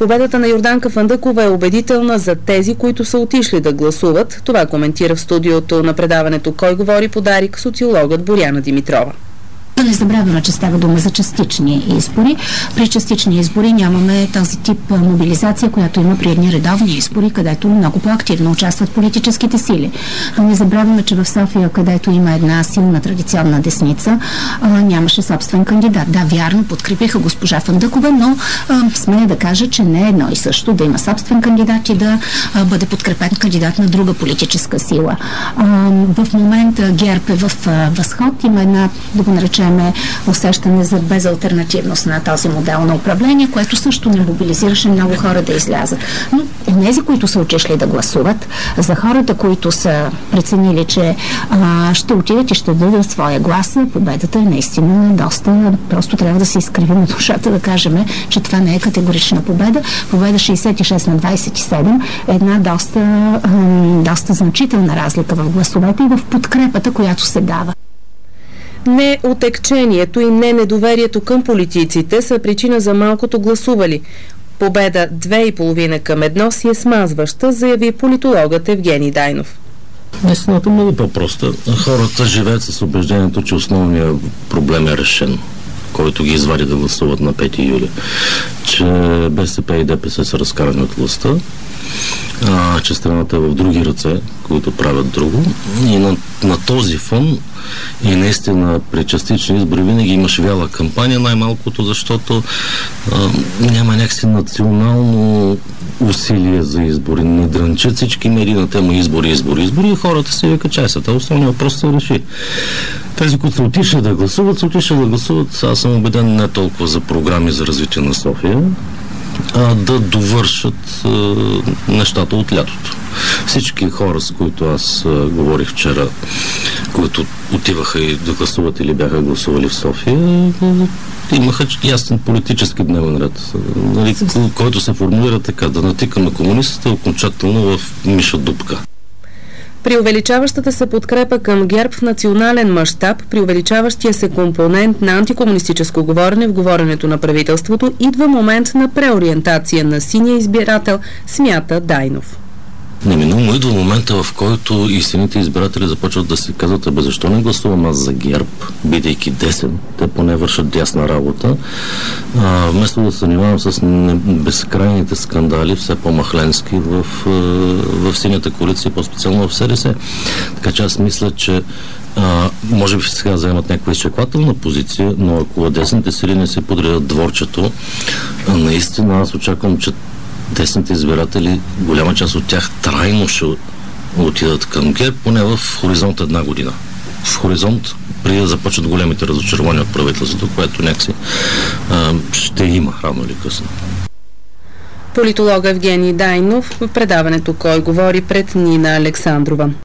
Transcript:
Победата на Йорданка Фандъкова е убедителна за тези, които са отишли да гласуват. Това коментира в студиото на предаването "Кой говори" по Дарик социологът Боряна Димитрова. Да не забравяме, че става дума за частични избори. При частични избори нямаме този тип мобилизация, която има при едни редовни избори, където много по-активно участват политическите сили. Да не забравяме, че в София, където има една силна традиционна десница, нямаше собствен кандидат. Да, вярно, подкрепиха госпожа Фандъкова, но смея да кажа, че не е едно и също да има собствен кандидат и да бъде подкрепен кандидат на друга политическа сила. В момента ГЕРБ е в възход. Има една, да го наречем, усещане за безалтернативност на този модел на управление, което също не мобилизираше много хора да излязат. Но тези, които са отишли да гласуват, за хората, които са преценили, че ще отидат и ще дадат своя глас, победата е наистина доста. Просто трябва да се изкривим душата, да кажем, че това не е категорична победа. Победа 66/27 е една доста значителна разлика в гласовете и в подкрепата, която се дава. Не отекчението и не недоверието към политиците са причина за малкото гласували. Победа 2,5/1 си е смазваща, заяви политологът Евгений Дайнов. Истината е много по-проста. Хората живеят с убеждението, че основният проблем е решен, който ги извади да гласуват на 5 юли. Че БСП и ДПС са разкарани от властта, че страната е в други ръце, които правят друго. И на този фон и наистина при частични избори винаги имаш вяла кампания, най-малкото защото няма някакси национално усилие за избори. Не дрънчат всички медии на тема избори и хората се викат чайсата. Основният въпрос се реши. Тези, които са отишли да гласуват, аз съм убеден не толкова за програми за развитие на София, да довършат нещата от лятото. Всички хора, с които аз говорих вчера, които отиваха и да гласуват или бяха гласували в София, имаха ясен политически дневен ред, който се формулира така: да натикаме комунистите окончателно в миша дупка. При увеличаващата се подкрепа към ГЕРБ в национален мащаб, при увеличаващия се компонент на антикомунистическо говорене в говоренето на правителството, идва момент на преориентация на синия избирател, смята Дайнов. Неминуемо идва момента, в който и сините избиратели започват да си казват: защо не гласувам аз за ГЕРБ, бидейки десен? Те поне вършат дясна работа. Вместо да се занимавам с безкрайните скандали, все по-махленски в синята коалиция, по-специално в СДС. Така че аз мисля, че може би сега заемат някаква изчаквателна позиция, но ако десните сили не се подредят дворчето, наистина аз очаквам, че десните избиратели, голяма част от тях трайно ще отидат към ГЕРБ, поне в хоризонт една година. В хоризонт, преди да започнат големите разочарования от правителството, което някакси ще има рано или късно. Политолог Евгений Дайнов в предаването "Кой говори" пред Нина Александрова.